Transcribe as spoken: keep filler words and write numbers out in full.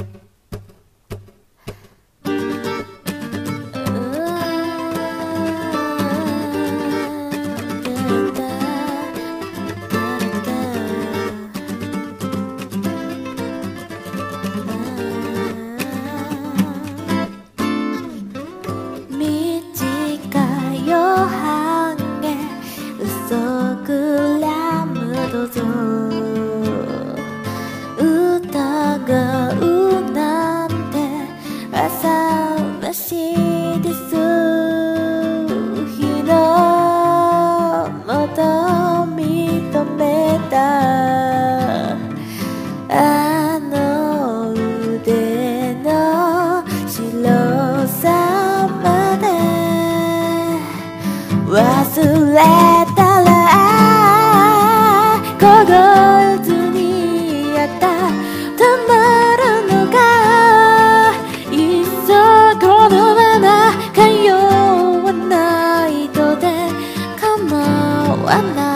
忘れたら心ずにあったたまるのかいっそこのまま通わないとで構わない